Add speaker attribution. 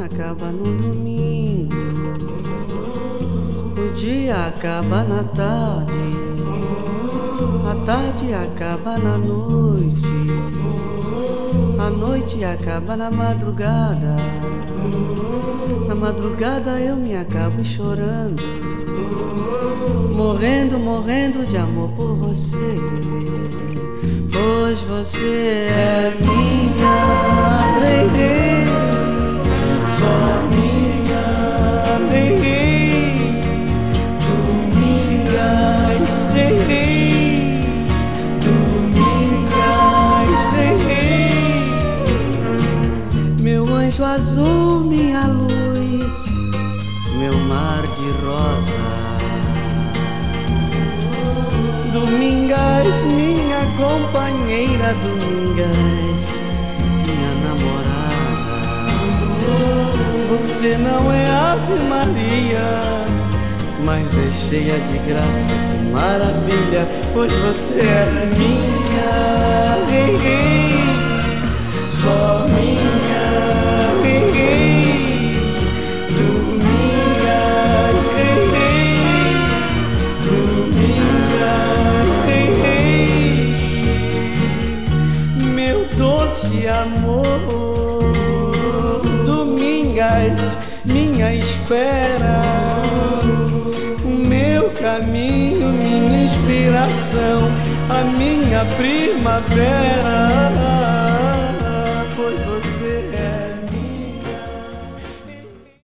Speaker 1: semana acaba no domingo, o dia acaba na tarde, a tarde acaba na noite, a noite acaba na madrugada, na madrugada eu me acabo chorando, morrendo, morrendo de amor por você, pois você é minha, rei, rei, só minha, rei, rei, Domingas, rei, rei, Domingas, rei, rei, meu anjo azul, minha luz, meu mar de rosas, Domingas, minha companheira, Domingas, minha namorada. Você não é Ave Maria, mas é cheia de graça, que maravilha, pois você é minha, rei, rei, só minha, rei, rei, Domingas, rei, rei, Domingas, rei, rei, meu doce amor, Domingas, minha espera, o meu caminho, minha inspiração, a minha primavera.